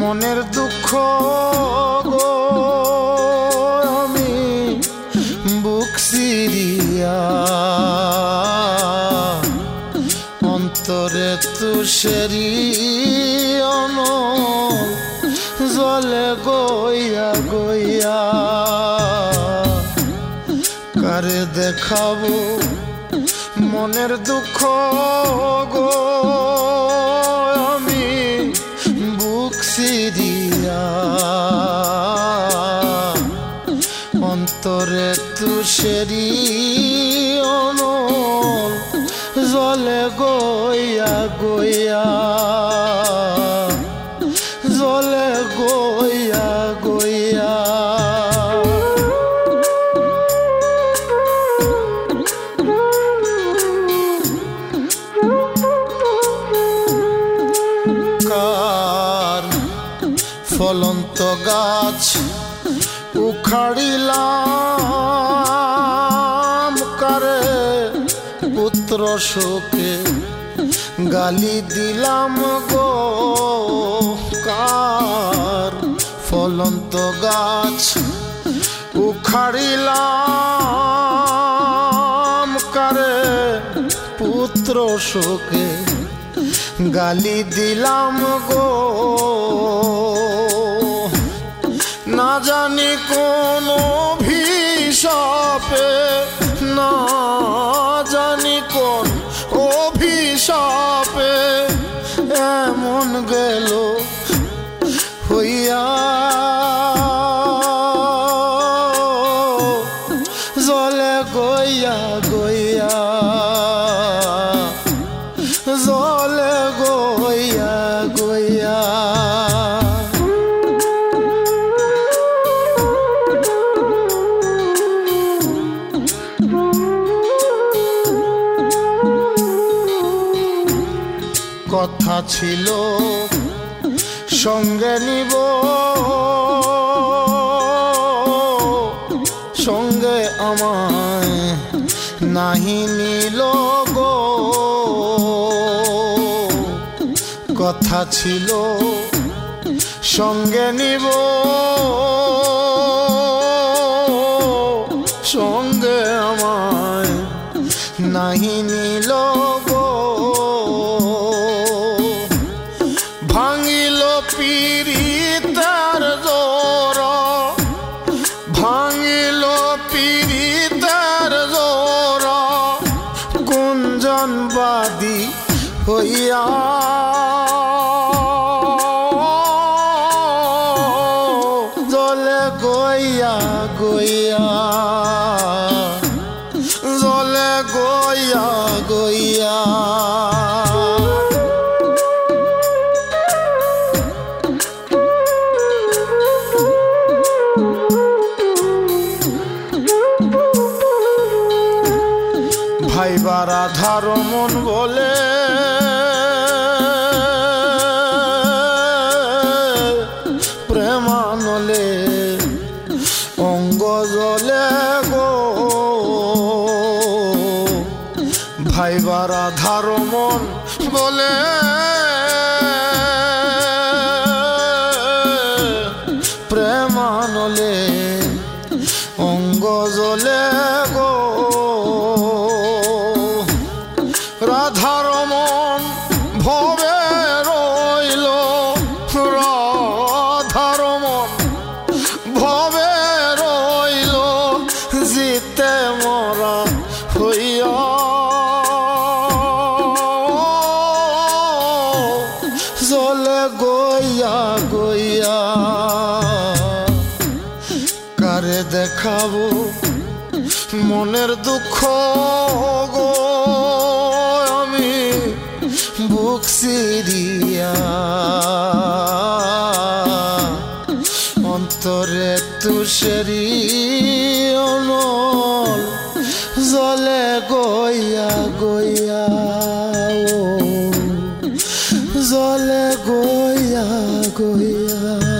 মনের দুঃখ গো আমি বুক সিরিয়া অন্তরে তুষেরি অনল জলে গইয়া গইয়া কারে দেখাবো মনের দুঃখ গো আমি বুক সিরিয়া অন্তরে তুষেরি অনল জলে গইয়া গইয়া জলে গইয়া গইয়া কার ফলন্ত গাছ উখাড়িলাম কারে পুত্র শোকে গালি দিলাম গো কার ফলন্ত গাছ উখাড়িলাম কারে পুত্র শোকে গালি দিলাম গো না জানি কোন অভিশাপে না জানি কোন অভিশাপে এমন গেল হইয়া জলে গইয়া গইয়া জলে গইয়া গইয়া কথা ছিল সঙ্গে নিব সঙ্গে আমায় নাহি নিল গো কথা ছিল সঙ্গে নিব সঙ্গে আমায় নাহি নিল গো ভাঙিল পিরিতার জোর ভাঙিল পিরিতার জোর গুঞ্জনবাদী হইয়া জলে গইয়া গইয়া জলে গইয়া গইয়া ভাইবার আধার মন বলে প্রেমানলে অঙ্গ জলে গো ভাইবার আধার মন বলে প্রেমানলে অঙ্গ জলে গো রাধার মন ভবে রইল রাধার মন ভবে রইল জিতে মরা হইয়া জলে গইয়া গইয়া কারে দেখাবো মনের দুঃখ গো আমি বুক সিরিয়া অন্তরে তুষেরি অনল জলে গইয়া গইয়া জলে গইয়া গইয়া